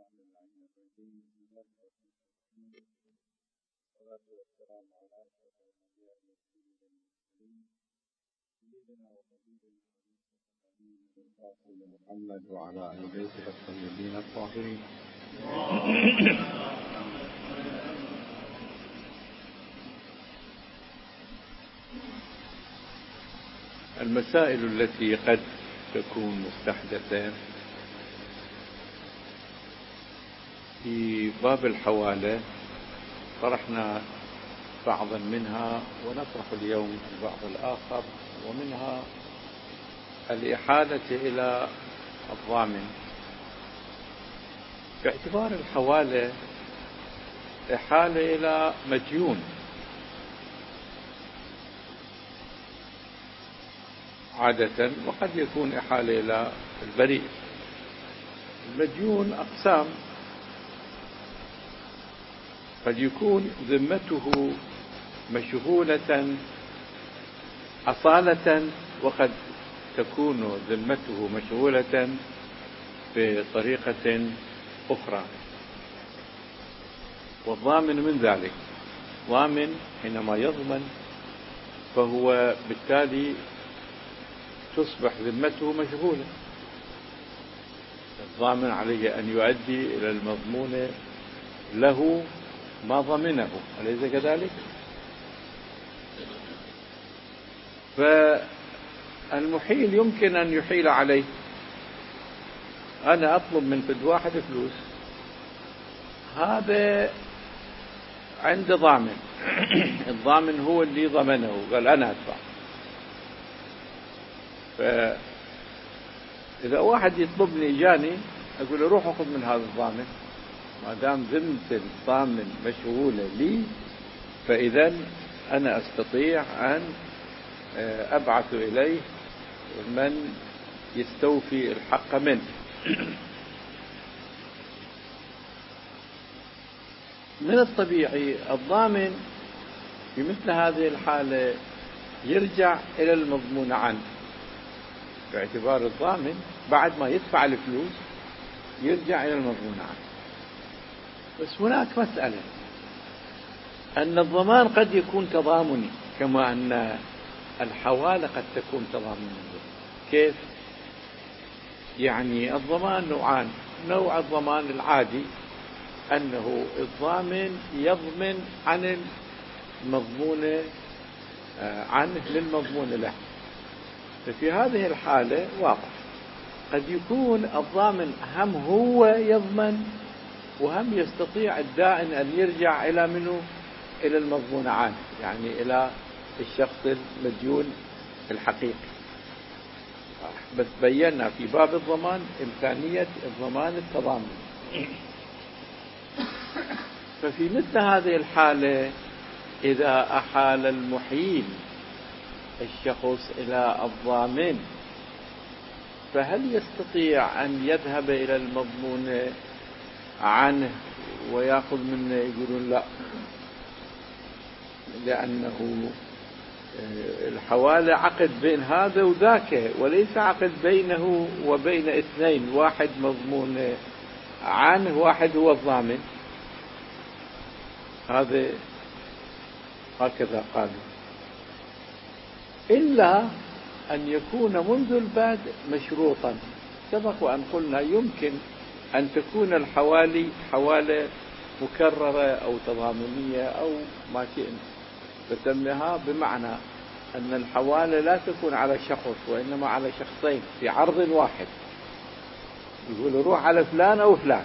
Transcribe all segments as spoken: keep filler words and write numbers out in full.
والصلاة والسلام على أشرف الأنبياء والمرسلين سيدنا وحبيبنا محمد وعلى آل بيته الطيبين الطاهرين. المسائل التي قد تكون مستحدثة في باب الحوالة طرحنا بعضا منها ونطرح اليوم البعض الآخر، ومنها الإحالة إلى الضامن. باعتبار الحوالة إحالة إلى مديون عادة، وقد يكون إحالة إلى البريء. المديون أقسام، قد يكون ذمته مشغولة أصالة، وقد تكون ذمته مشغولة بطريقة أخرى، والضامن من ذلك. ضامن حينما يضمن فهو بالتالي تصبح ذمته مشغولة. الضامن عليه أن يؤدي إلى المضمون له ما ضمنه، أليس كذلك؟ فالمحيل يمكن أن يحيل عليه. أنا أطلب من فد واحد فلوس، هذا عند ضامن الضامن هو اللي ضمنه، قال أنا أدفع. فإذا واحد يطلبني جاني أقول له روح أخذ من هذا الضامن، ما دام ذمة الضامن مشغولة لي، فإذا أنا أستطيع أن أبعث إليه من يستوفي الحق منه. من الطبيعي الضامن في مثل هذه الحالة يرجع إلى المضمون عنه، باعتبار الضامن بعد ما يدفع الفلوس يرجع إلى المضمون عنه. بس هناك مسألة، أن الضمان قد يكون تضامني كما أن الحوالة قد تكون تضامنية. كيف؟ يعني الضمان نوعان. نوع الضمان العادي أنه الضامن يضمن عن المضمون عنه للمضمون له. ففي هذه الحالة واضح قد يكون الضامن هم هو يضمن، وهم يستطيع الدائن أن يرجع إلى منه إلى المضمون عنه، يعني إلى الشخص المديون الحقيقي. بس بينا في باب الضمان إمكانية الضمان التضامن. ففي مثل هذه الحالة إذا أحال المحيل الشخص إلى الضامن، فهل يستطيع أن يذهب إلى المضمون عنه ويأخذ منه؟ يقولون لا، لأنه الحوالة عقد بين هذا وذاك، وليس عقد بينه وبين اثنين، واحد مضمون عنه واحد هو الضامن. هذا هكذا قالوا، إلا أن يكون منذ البدء مشروطا. سبق وأن قلنا يمكن أن تكون الحوالي حوالة مكررة أو تضامنية أو ما شئنا فسميها، بمعنى أن الحوالة لا تكون على شخص وإنما على شخصين في عرض واحد. يقول روح على فلان أو فلان.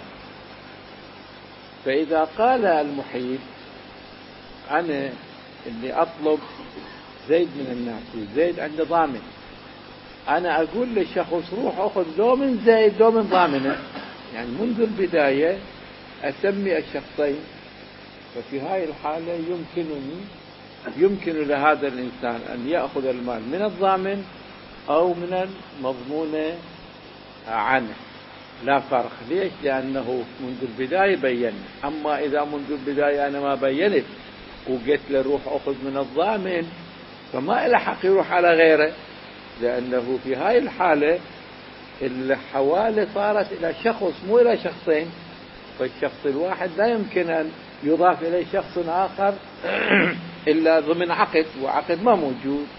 فإذا قال المحيل أنا اللي أطلب زيد من الناس وزيد عند ضامن، أنا أقول للشخص روح أخذ لو من زيد لو من ضامنه، يعني منذ البداية أسمي الشخصين. ففي هاي الحالة يمكنني يمكن لهذا الإنسان أن يأخذ المال من الضامن أو من المضمون عنه، لا فرق. ليش؟ لأنه منذ البداية بيّن. أما إذا منذ البداية أنا ما بيّنت وقلت له روح أخذ من الضامن، فما إلى حق يروح على غيره، لأنه في هاي الحالة الحوالة صارت إلى شخص مو إلى شخصين. فالشخص الواحد لا يمكن أن يضاف إليه شخص آخر إلا ضمن عقد، وعقد ما موجود.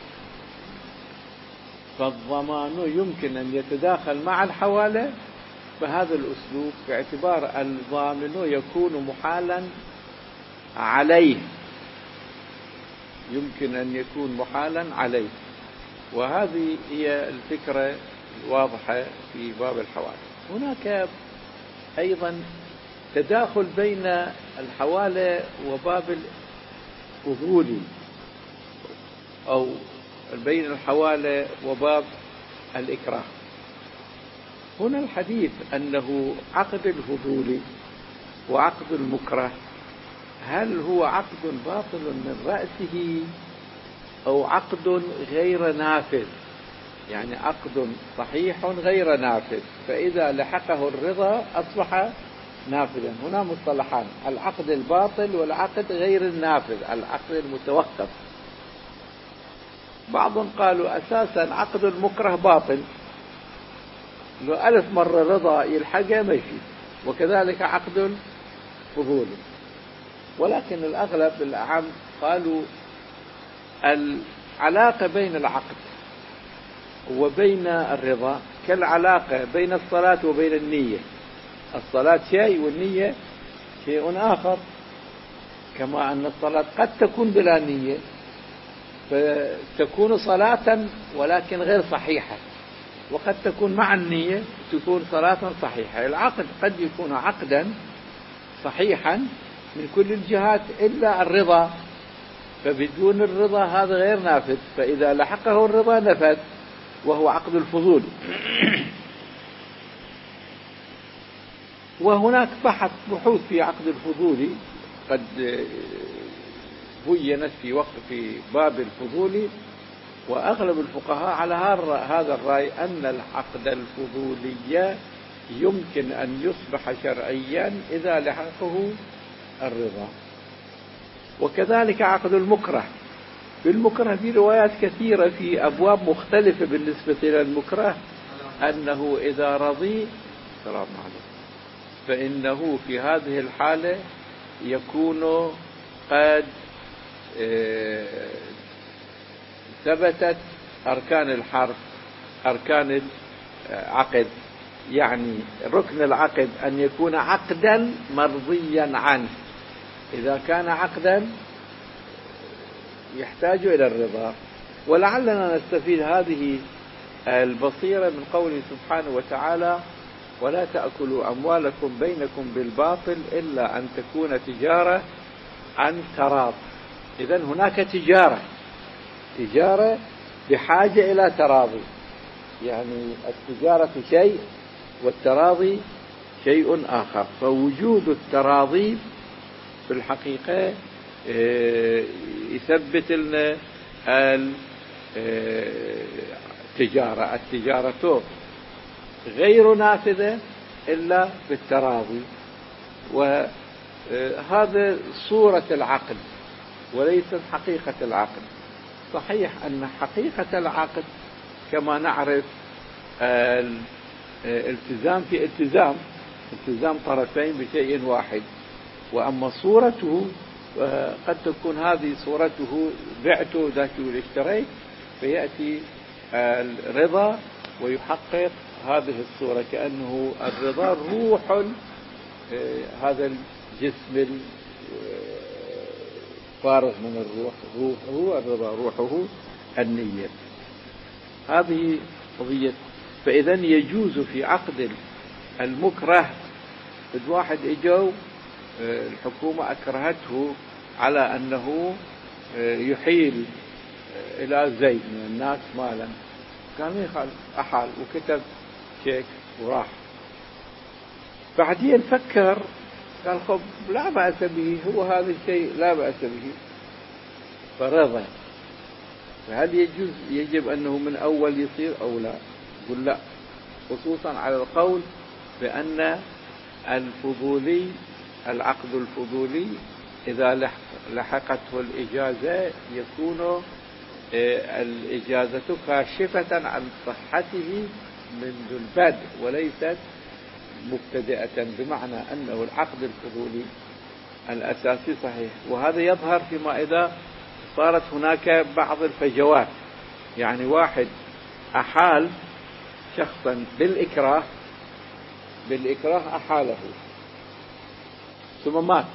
فالضمان يمكن أن يتداخل مع الحوالة بهذا الأسلوب، باعتبار الضامن يكون محالا عليه، يمكن أن يكون محالا عليه. وهذه هي الفكرة الواضحة في باب الحوالة. هناك أيضا تداخل بين الحوالة وباب الفضول، أو بين الحوالة وباب الإكراه. هنا الحديث أنه عقد الفضول وعقد المكره، هل هو عقد باطل من رأسه أو عقد غير نافذ؟ يعني عقد صحيح غير نافذ، فإذا لحقه الرضا أصبح نافذا. هنا مصطلحان: العقد الباطل والعقد غير النافذ، العقد المتوقف. بعض قالوا أساسا عقد المكره باطل، لو ألف مرة رضا يلحقه ما يفيد، وكذلك عقد الفضول. ولكن الأغلب الأعم قالوا العلاقة بين العقد وبين الرضا كالعلاقة بين الصلاة وبين النية. الصلاة شيء والنية شيء آخر، كما أن الصلاة قد تكون بلا نية فتكون صلاة ولكن غير صحيحة، وقد تكون مع النية تكون صلاة صحيحة. العقد قد يكون عقدا صحيحا من كل الجهات إلا الرضا، فبدون الرضا هذا غير نافذ، فإذا لحقه الرضا نفذ، وهو عقد الفضول. وهناك بحث بحوث في عقد الفضول قد بينت في وقت في باب الفضول، وأغلب الفقهاء على هذا الرأي أن العقد الفضولي يمكن أن يصبح شرعيا إذا لحقه الرضا. وكذلك عقد المكره. بالمكره في روايات كثيرة في أبواب مختلفة بالنسبة إلى المكره، أنه إذا رضي سلام عليكم فإنه في هذه الحالة يكون قد ثبتت أركان الحرف، أركان العقد. يعني ركن العقد أن يكون عقدا مرضيا عنه. إذا كان عقدا يحتاج إلى الرضا. ولعلنا نستفيد هذه البصيرة من قوله سبحانه وتعالى: ولا تأكلوا أموالكم بينكم بالباطل إلا أن تكون تجارة عن تراض. إذن هناك تجارة تجارة بحاجة إلى تراضي، يعني التجارة شيء والتراضي شيء آخر. فوجود التراضي في الحقيقة يثبت لنا التجارة. التجارة غير نافذة إلا بالتراضي، وهذا صورة العقد وليست حقيقة العقد. صحيح أن حقيقة العقد كما نعرف الالتزام في التزام التزام طرفين بشيء واحد، وأما صورته قد تكون هذه صورته بعته ذاته واشتريت، فيأتي الرضا ويحقق هذه الصورة، كأنه الرضا روح هذا الجسم فارغ من الروح، روحه الرضا، روحه النية. هذه قضية. فإذا يجوز في عقد المكره، الواحد اجوا الحكومة أكرهته على أنه يحيل إلى زيد من الناس مالا، كان يخالف أحال وكتب شيك وراح. بعدين فكر قال خب لا بأس به، هو هذا الشيء لا بأس به، فرضى. فهل يجوز يجب أنه من أول يصير أو لا؟ يقول لا، خصوصا على القول بأن الفضولي العقد الفضولي إذا لحقته الإجازة يكون الإجازة كاشفة عن صحته منذ البدء وليست مبتدئة، بمعنى أنه العقد الفضولي الأساسي صحيح. وهذا يظهر فيما إذا صارت هناك بعض الفجوات، يعني واحد أحال شخصا بالإكراه بالإكراه أحاله ثم مات،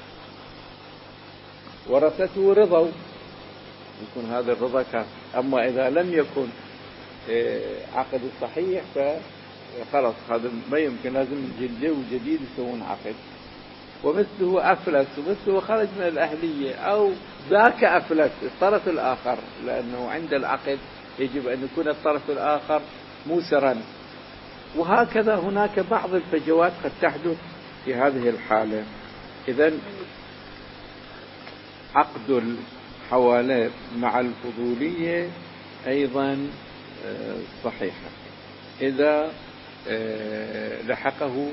ورثته رضوا، يكون هذا الرضا كافي. أما إذا لم يكن عقد صحيح فخلص هذا ما يمكن، لازم جديد وجديد يسوون عقد. ومثله أفلس، ومثله خرج من الأهلية، أو ذاك أفلس الطرف الآخر، لأنه عند العقد يجب أن يكون الطرف الآخر موسرا. وهكذا هناك بعض الفجوات قد تحدث في هذه الحالة. إذن عقد الحوالات مع الفضولية أيضا صحيحة إذا لحقه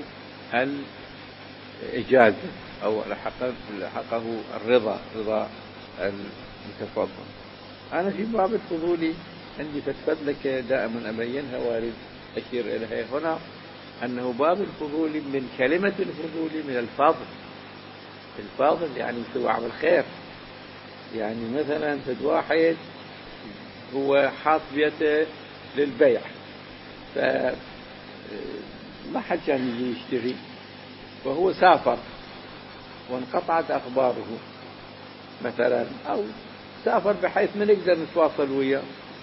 الإجازة أو لحقه الرضا، رضا المتفضل. أنا في باب الفضولي عندي فسفلكة دائما أبينها وارد أشير إليها هنا، أنه باب الفضولي من كلمة الفضولي من الفاضل. الفاضل يعني يسوي عمل خير. يعني مثلا فد واحد هو حاط بيته للبيع، فما حد كان يجي يشتري، فهو سافر وانقطعت أخباره مثلا، أو سافر بحيث ما نقدر نتواصل وياه،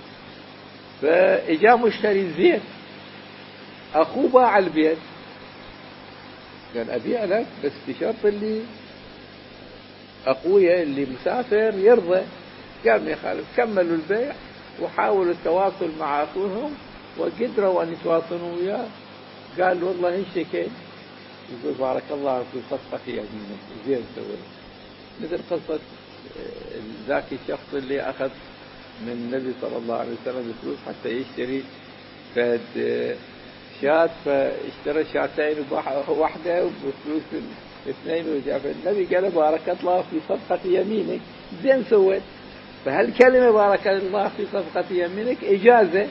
فإجا مشتري زين، أخوه باع البيت، قال أبيع لك بس بشرط اللي أخويا اللي مسافر يرضى. قال ما يخالف، كملوا البيع وحاولوا التواصل مع أخوهم وقدروا أن يتواصلوا وياه. قال والله إن شكيت، يقول بارك الله في صفقتي يا ابني، زين سوي. مثل قصة ذاك الشخص اللي أخذ من النبي صلى الله عليه وسلم الفلوس حتى يشتري فد شات، فاشترى شاتين واحدة وبفلوس اثنين، وجاء النبي قال بارك الله في صفقة يمينك، زين سويت. فهالكلمة بارك الله في صفقة يمينك إجازة.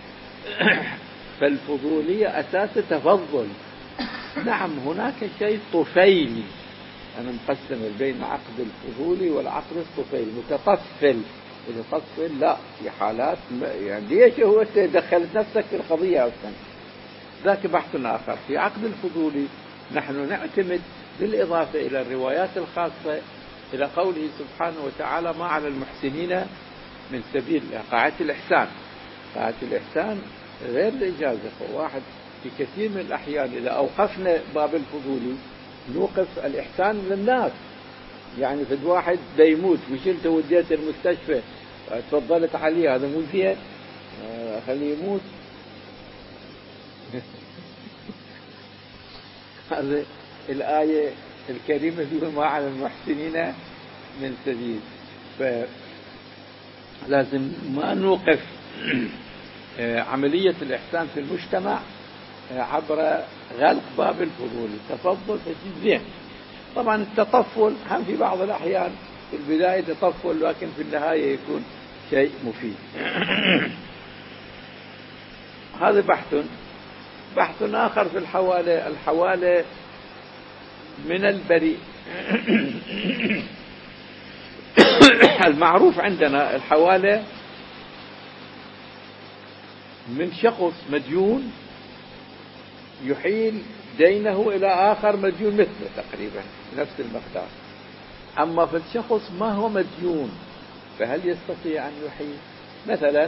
فالفضولية أساس تفضل. نعم هناك شيء طفيلي، أنا مقسم بين عقد الفضولي والعقد الطفيلي. متطفل، متطفل لا، في حالات يعني ليش هو دخلت نفسك في القضية أصلا، ذاك بحث آخر. في عقد الفضولي نحن نعتمد بالإضافة إلى الروايات الخاصة إلى قوله سبحانه وتعالى ما على المحسنين من سبيل، قاعدة الإحسان. قاعدة الإحسان غير الإجازة. واحد في كثير من الأحيان إذا أوقفنا باب الفضولي نوقف الإحسان للناس. يعني فد واحد بيموت وشلته وديته المستشفى تفضلت عليه، هذا مو زين، خليه يموت. هذا الآية الكريمة اللي ما على المحسنين من سبيل. فلازم ما نوقف عملية الإحسان في المجتمع عبر غلق باب الفضول. التفضل زين، طبعا التطفل هم في بعض الأحيان في البداية تطفل، لكن في النهاية يكون شيء مفيد. هذا بحث. بحث آخر في الحوالة. الحوالة من البريء. المعروف عندنا الحوالة من شخص مديون يحيل دينه إلى آخر مديون مثله تقريبا نفس المقدار. أما في الشخص ما هو مديون فهل يستطيع أن يحيل؟ مثلا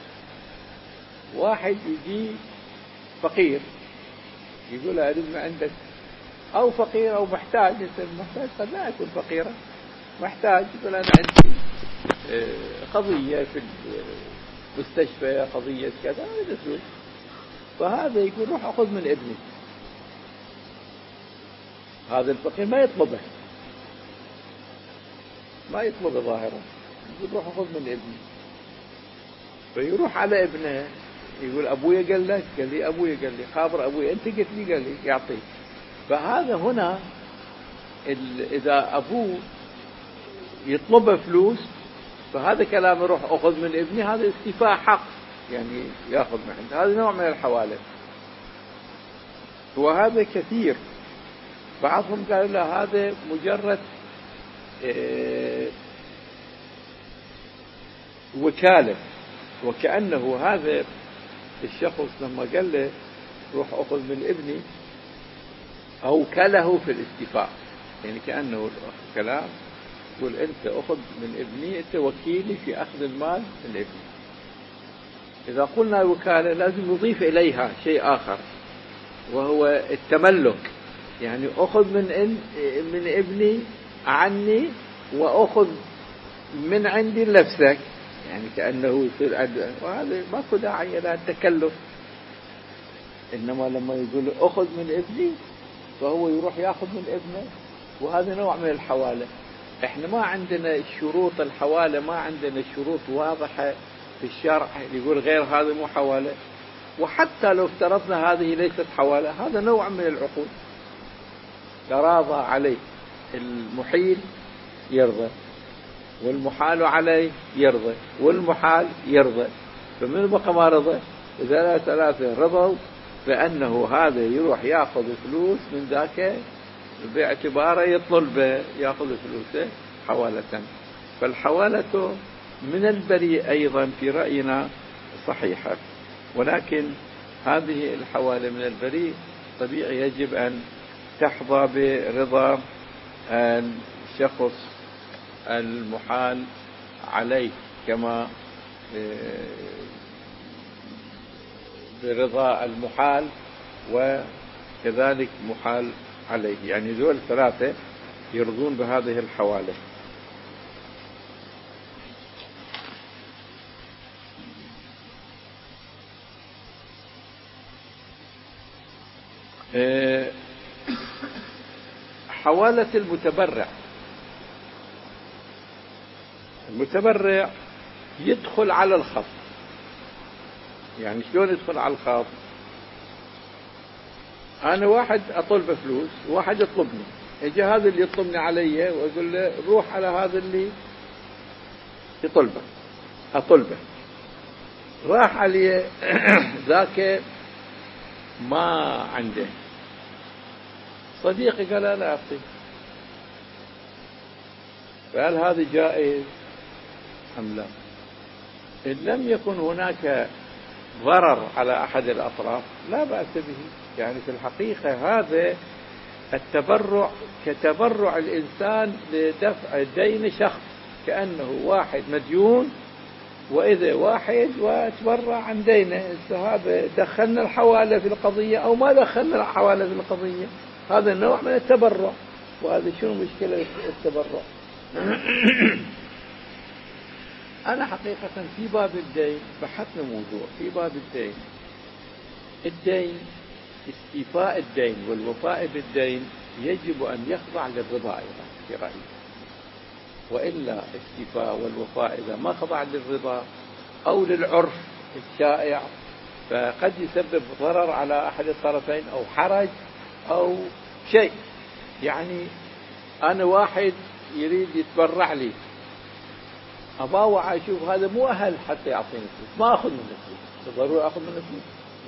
واحد يجي فقير يقول أريد ما عندك، أو فقير أو محتاج. محتاج قد لا يكون فقيرا، محتاج يقول أنا عندي قضية في المستشفى، قضية كذا، فهذا يقول روح أخذ من ابني. هذا الفقير ما يطلبه، ما يطلبه ظاهرا، يقول روح أخذ من ابني. فيروح على ابنه يقول أبويا قال لك، قال لي أبويا قال لي، خابر أبويا أنت قلت لي، قال لي يعطيك. فهذا هنا إذا أبوه يطلب فلوس فهذا كلام روح أخذ من ابني، هذا استيفاء حق، يعني يأخذ من عنده. هذا نوع من الحوالة. وهذا كثير. بعضهم قالوا لا هذا مجرد وكالة، وكأنه هذا الشخص لما قال له روح أخذ من ابني أوكله في الاستيفاء، يعني كأنه كلام يقول أنت أخذ من ابني، أنت وكيلي في أخذ المال من ابني. إذا قلنا وكالة لازم نضيف إليها شيء آخر وهو التملك، يعني أخذ من إن من ابني عني وأخذ من عندي لنفسك، يعني كأنه يصير عند، وهذا ماكو داعي إلى التكلف. إنما لما يقول أخذ من ابني فهو يروح يأخذ من ابنه، وهذا نوع من الحوالة. إحنا ما عندنا شروط الحوالة، ما عندنا شروط واضحة في الشرع يقول غير هذا مو حوالة. وحتى لو افترضنا هذه ليست حوالة، هذا نوع من العقود. تراضى عليه المحيل يرضى، والمحال عليه يرضى، والمحال يرضى، فمن بقى ما رضى؟ إذا ثلاثة رضوا فأنه هذا يروح يأخذ فلوس من ذاك باعتباره يطلب يأخذ فلوسه حوالة. فالحوالة من البريء أيضا في رأينا صحيحة، ولكن هذه الحوالة من البريء طبيعي يجب أن تحظى برضا الشخص المحال عليه، كما برضا المحال وكذلك محال عليه، يعني ذول ثلاثة يرضون بهذه الحوالة. حوالة المتبرع، المتبرع يدخل على الخط. يعني شلون يدخل على الخط؟ أنا واحد أطلب فلوس، واحد يطلبني، إجا هذا اللي يطلبني علي وأقول له روح على هذا اللي يطلبه أطلبه، راح عليه ذاك ما عنده، صديقي قال لا أعطي، فهل هذا جائز أم لا؟ إن لم يكن هناك ضرر على أحد الأطراف لا بأس به. يعني في الحقيقة هذا التبرع كتبرع الإنسان لدفع دين شخص، كأنه واحد مديون وإذا واحد وتبرع عن دينه. هذا دخلنا الحوالة في القضية أو ما دخلنا الحوالة في القضية، هذا النوع من التبرع. وهذا شنو مشكلة التبرع؟ أنا حقيقة في باب الدين بحثنا موضوع في باب الدين. الدين استيفاء الدين والوفاء بالدين يجب أن يخضع للرضا أيضا في رأيي، وإلا استيفاء والوفاء إذا ما خضع للرضا أو للعرف الشائع فقد يسبب ضرر على أحد الطرفين أو حرج أو شيء. يعني أنا واحد يريد يتبرع لي، أباوع أشوف هذا مو أهل حتى يعطيني فلوس، ما أخذ منه فلوس، ضروري أخذ منه فلوس.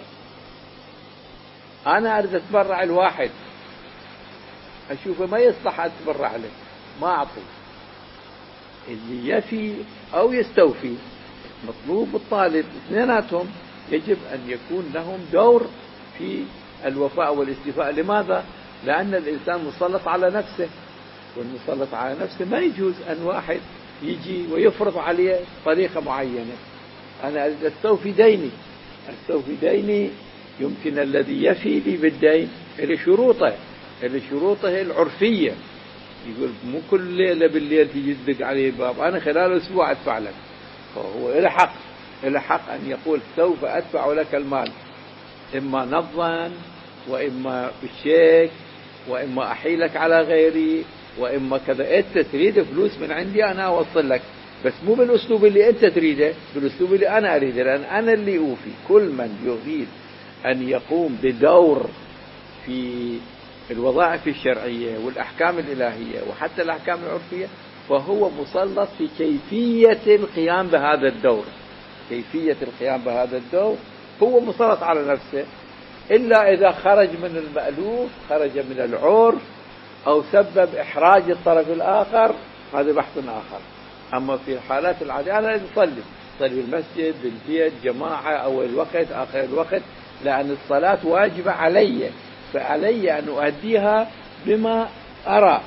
أنا أريد أتبرع الواحد أشوفه ما يصلح أتبرع له، ما أعطي. اللي يفي أو يستوفي مطلوب الطالب اثنيناتهم يجب أن يكون لهم دور في الوفاء والاستيفاء. لماذا؟ لأن الإنسان مسلط على نفسه، والمسلط على نفسه ما يجوز أن واحد يجي ويفرض عليه طريقة معينة. أنا أريد أستوفي ديني، أستوفي ديني يمكن الذي يفي لي بالدين إلى شروطه إلى شروطه العرفية. يقول مو كل ليلة بالليل تيجي تدق عليه الباب، أنا خلال أسبوع أدفع لك، فهو إلى حق إلى حق أن يقول سوف أدفع لك المال، إما نظا وإما بالشيك وإما أحيلك على غيري وإما كذا. أنت تريد فلوس من عندي أنا أوصل لك، بس مو بالأسلوب اللي أنت تريده، بالأسلوب اللي أنا أريده، لأن أنا اللي أوفي. كل من يريد أن يقوم بدور في الوظائف الشرعية والأحكام الإلهية وحتى الأحكام العرفية فهو مسلط في كيفية القيام بهذا الدور. كيفية القيام بهذا الدور هو مسلط على نفسه. إلا إذا خرج من المألوف، خرج من العرف، أو سبب إحراج الطرف الآخر، هذا بحث آخر. أما في الحالات العادية أنا أصلي صلي بالمسجد بالبيت جماعة أول الوقت آخر الوقت، لأن الصلاة واجبة علي، فعلي أن أؤديها بما أرى.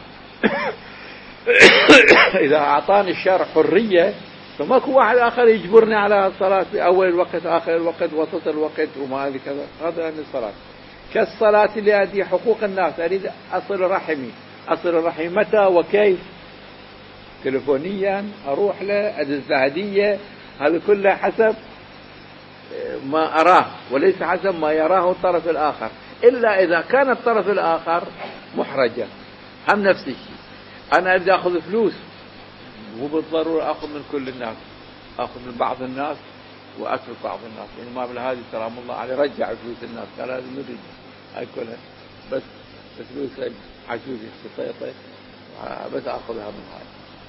إذا أعطاني الشرع حرية فماكو واحد آخر يجبرني على الصلاة في أول الوقت آخر الوقت وسط الوقت وما هذه كذا. هذا يعني الصلاة كالصلاة اللي أدي حقوق الناس، أريد أصل رحمي، أصل رحمي متى وكيف؟ تلفونيا أروح له أدز له هدية، هذا كله حسب ما أراه وليس حسب ما يراه الطرف الآخر، إلا إذا كان الطرف الآخر محرجا. هم نفس الشيء، أنا أريد أخذ فلوس، مو بالضرورة أخذ من كل الناس، أخذ من بعض الناس وأترك بعض الناس. يعني ما بالهادي سلام الله عليه رجع فلوس الناس، قال هذه نريد أكلها بس فلوس عجوزي خطيطة بس أخذها من هذا،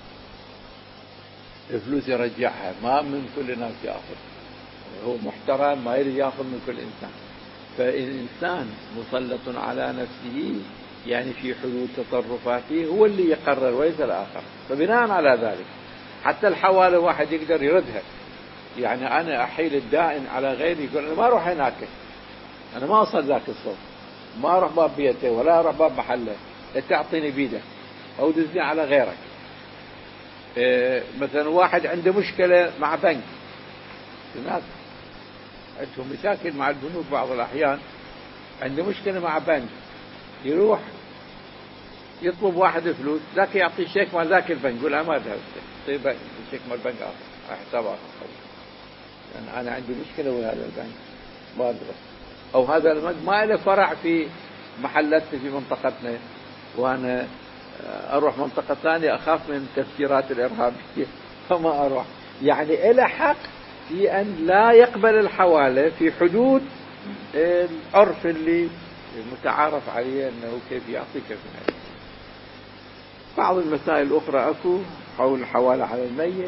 الفلوس يرجعها، ما من كل الناس يأخذ. هو محترم ما يريد يأخذ من كل إنسان. فالإنسان مسلط على نفسه، يعني في حدود تصرفاته هو اللي يقرر وليس الآخر. فبناء على ذلك حتى الحوالي واحد يقدر يردها. يعني أنا أحيل الدائن على غيري، يقول أنا ما أروح هناك، أنا ما أوصل ذاك الصوت، ما أروح باب بيته ولا أروح باب محله، تعطيني بيدك أو دزني على غيرك. إيه مثلا واحد عنده مشكلة مع بنك، الناس عندهم مشاكل مع البنوك بعض الأحيان، عنده مشكلة مع بنك، يروح يطلب واحد فلوس، ذاك يعطي شيك مال ذاك البنك، يقول ما ذهب طيب الشيك مال البنك آخر على حساب آخر، يعني أنا عندي مشكلة وهذا البنك ما أدري، أو هذا البنك ما له فرع في محلتنا في منطقتنا، وأنا أروح منطقة ثانية أخاف من تفجيرات الإرهابية فما أروح. يعني إلى حق في أن لا يقبل الحوالة في حدود العرف اللي متعارف عليه أنه كيف يعطي كيف يعطي. بعض المسائل الأخرى أكو حول الحوالة على الميت،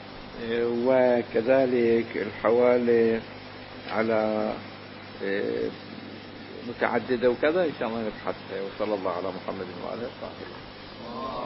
وكذلك الحوالة على متعددة وكذا، إن شاء الله نبحثها. وصلى الله على محمد وعلى آله وصحبه.